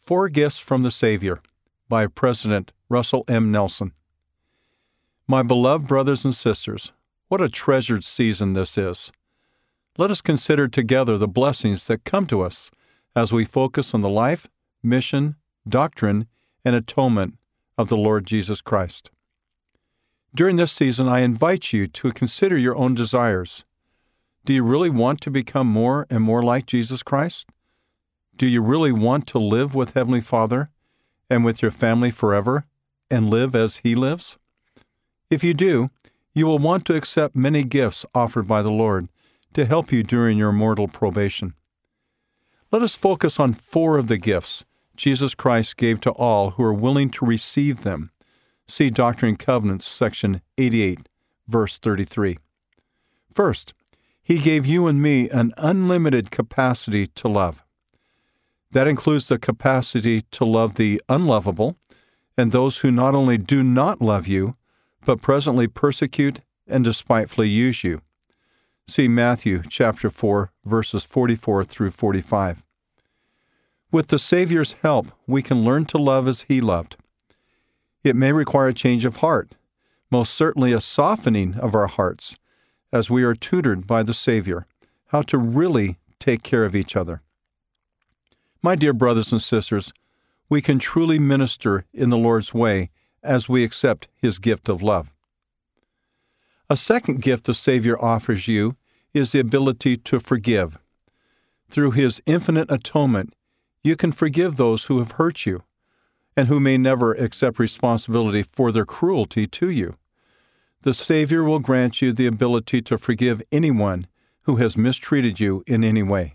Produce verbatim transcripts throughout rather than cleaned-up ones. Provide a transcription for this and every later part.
Four Gifts from the Savior by President Russell M. Nelson. My beloved brothers and sisters, what a treasured season this is. Let us consider together the blessings that come to us as we focus on the life, mission, doctrine, and atonement of the Lord Jesus Christ. During this season, I invite you to consider your own desires. Do you really want to become more and more like Jesus Christ? Do you really want to live with Heavenly Father and with your family forever and live as He lives? If you do, you will want to accept many gifts offered by the Lord to help you during your mortal probation. Let us focus on four of the gifts Jesus Christ gave to all who are willing to receive them. See Doctrine and Covenants, section eighty-eight, verse thirty-three. First, He gave you and me an unlimited capacity to love. That includes the capacity to love the unlovable and those who not only do not love you, but presently persecute and despitefully use you. See Matthew chapter four, verses forty-four through forty-five. With the Savior's help, we can learn to love as He loved. It may require a change of heart, most certainly a softening of our hearts, as we are tutored by the Savior, how to really take care of each other. My dear brothers and sisters, we can truly minister in the Lord's way as we accept His gift of love. A second gift the Savior offers you is the ability to forgive. Through His infinite atonement, you can forgive those who have hurt you and who may never accept responsibility for their cruelty to you. The Savior will grant you the ability to forgive anyone who has mistreated you in any way.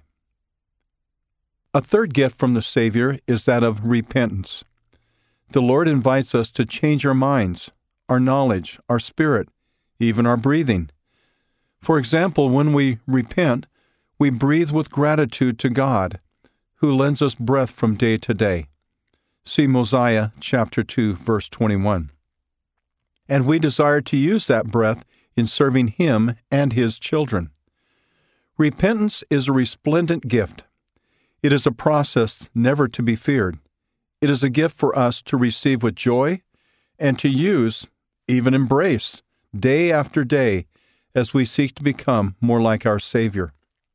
A third gift from the Savior is that of repentance. The Lord invites us to change our minds, our knowledge, our spirit, even our breathing. For example, when we repent, we breathe with gratitude to God, who lends us breath from day to day. See Mosiah chapter two, verse twenty-one. And we desire to use that breath in serving Him and His children. Repentance is a resplendent gift. It is a process never to be feared. It is a gift for us to receive with joy and to use, even embrace, day after day as we seek to become more like our Savior.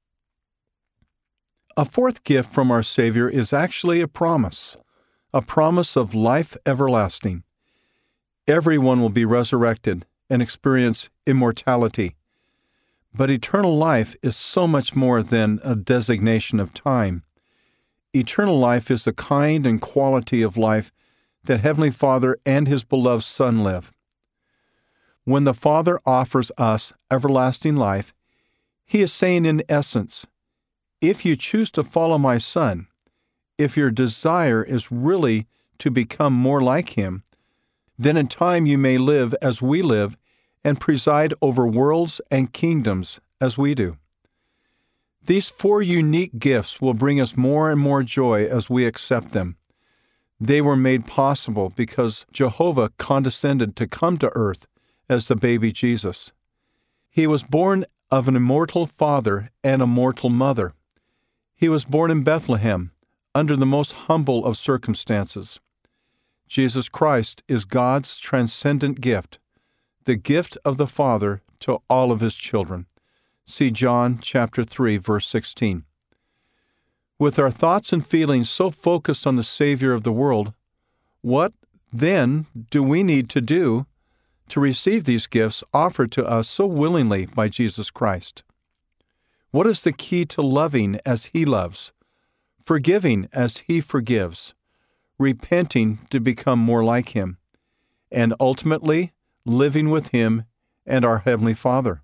A fourth gift from our Savior is actually a promise, a promise of life everlasting. Everyone will be resurrected and experience immortality. But eternal life is so much more than a designation of time. Eternal life is the kind and quality of life that Heavenly Father and His beloved Son live. When the Father offers us everlasting life, He is saying in essence, if you choose to follow my Son, if your desire is really to become more like Him, then in time you may live as we live and preside over worlds and kingdoms as we do. These four unique gifts will bring us more and more joy as we accept them. They were made possible because Jehovah condescended to come to earth as the baby Jesus. He was born of an immortal father and a mortal mother. He was born in Bethlehem under the most humble of circumstances. Jesus Christ is God's transcendent gift, the gift of the Father to all of His children. See John chapter three, verse sixteen. With our thoughts and feelings so focused on the Savior of the world, what, then, do we need to do to receive these gifts offered to us so willingly by Jesus Christ? What is the key to loving as He loves, forgiving as He forgives, repenting to become more like Him, and ultimately living with Him and our Heavenly Father?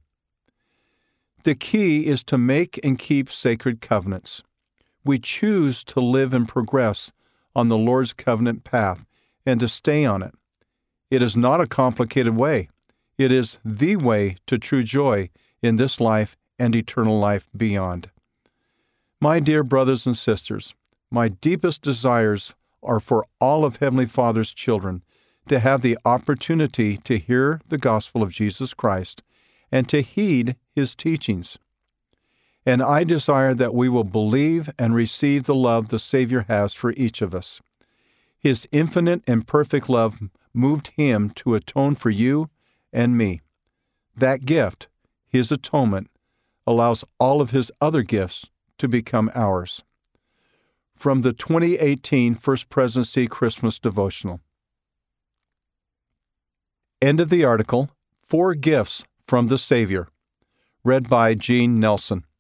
The key is to make and keep sacred covenants. We choose to live and progress on the Lord's covenant path and to stay on it. It is not a complicated way. It is the way to true joy in this life and eternal life beyond. My dear brothers and sisters, my deepest desires are for all of Heavenly Father's children to have the opportunity to hear the gospel of Jesus Christ and to heed His teachings. and I desire that we will believe and receive the love the Savior has for each of us. His infinite and perfect love moved Him to atone for you and me. That gift, His atonement, allows all of His other gifts to become ours. From the twenty eighteen First Presidency Christmas Devotional. End of the article, Four Gifts from the Savior, read by Gene Nelson.